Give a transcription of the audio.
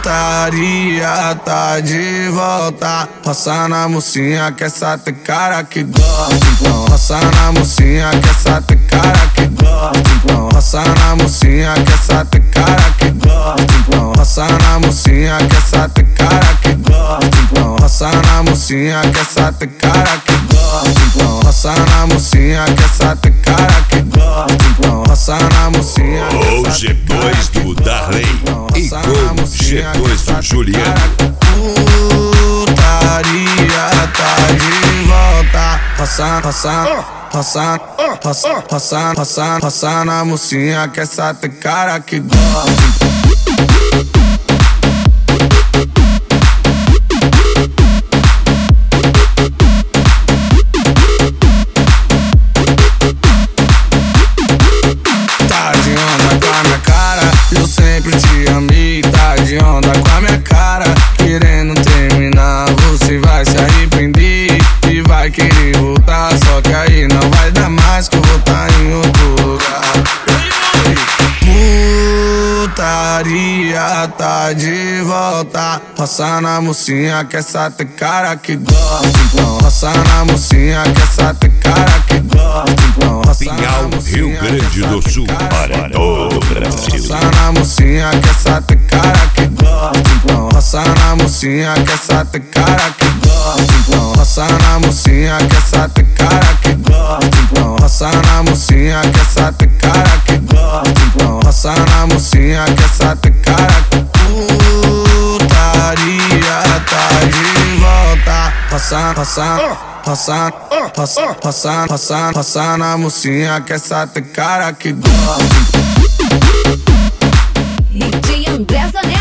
Putaria tá de volta. Roça na mocinha que essa tem cara que gosta. Então roça na mocinha que essa tem cara que gosta. Então roça na mocinha que essa tem cara que gosta. Então roça na mocinha que essa tem cara que gosta. Então roça na mocinha que essa tem cara que gosta. Então roça na mocinha que essa tem cara que gosta. Então roça na mocinha que O G2 do Darley e com G2 do Juliano. Putaria tá de volta. Roça na mocinha que essa tem cara que gosta. Eu sempre te amei, tá de onda com a minha cara. Querendo terminar, você vai se arrepender e vai querer voltar, só que aí não vai dar mais, que eu vou tá em outro lugar. Putaria tá de volta. Roça na mocinha que essa tem cara que gosta. Então roça na mocinha que essa tem cara que gosta. Então Pinhal, Rio Grande do Sul, para todo o Brasil. Roça na mocinha que essa tem cara que gosta. Então roça na mocinha que essa tem cara que gosta. Então roça na mocinha que essa tem cara que gosta. Então roça na mocinha que essa tem cara que gosta. Então roça na mocinha que essa tem cara que putaria tá de volta. Roça na mocinha que essa tem cara que gosta. DJ André Zanella.